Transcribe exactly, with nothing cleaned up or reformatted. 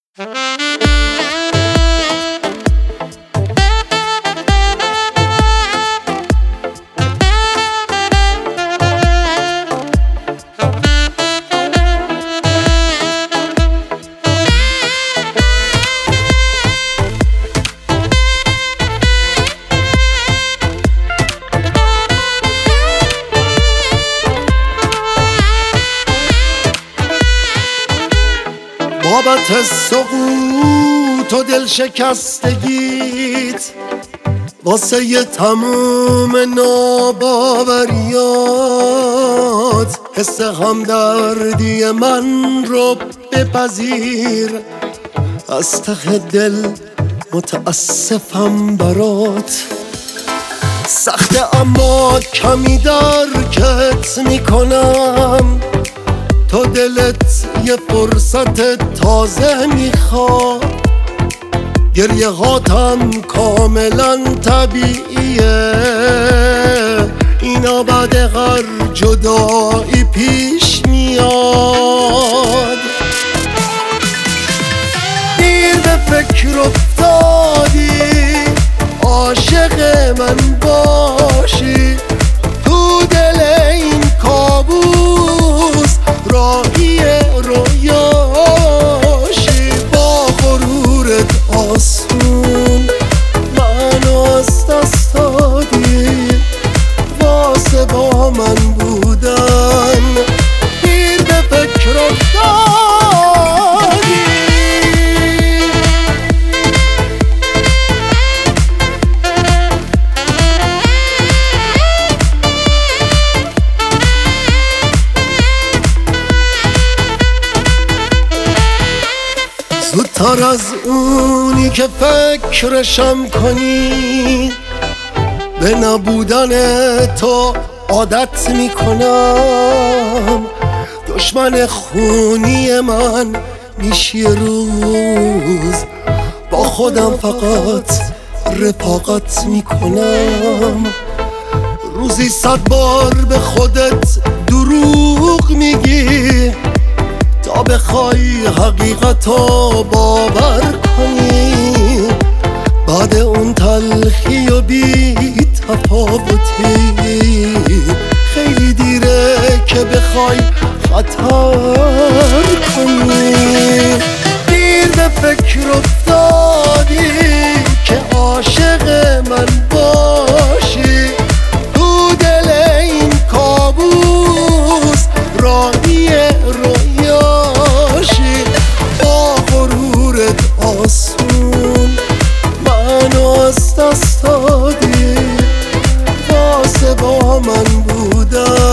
بابت سقوط و دل شکستگیت، واسه ی تموم ناباوریات، حس همدردی من رو بپذیر، از ته دل متاسفم برات. سخته اما کمی درکت میکنم، تو دلت یه فرصت تازه میخواد. گریه هاتم کاملا طبیعیه، اینا بعد هر جدایی پیش میاد. دیر به فکر افتادی عاشق من باشی، تو دل این کابوس راهی رویاشی. با غرورت آسون منو از دست دادی، واسه با من بودن دیر به فکر افتادی. زودتر از اونی که فکرشم کنی، به نبودن تو عادت میکنم. دشمن خونی من میشی روز، با خودم فقط رفاقت میکنم. روزی صد بار به خودت دروغ میگی، تا بخوای حقیقتو باور کنی. بعد اون تلخی و بی تفاوتی، خیلی دیره که بخوای خطر کنی. دیر به فکر افتادی که عاشق من باشی، تو دل این کابوس راهی رویاشی. با غرورت آسون منو از دست دادی، واسه با من بودن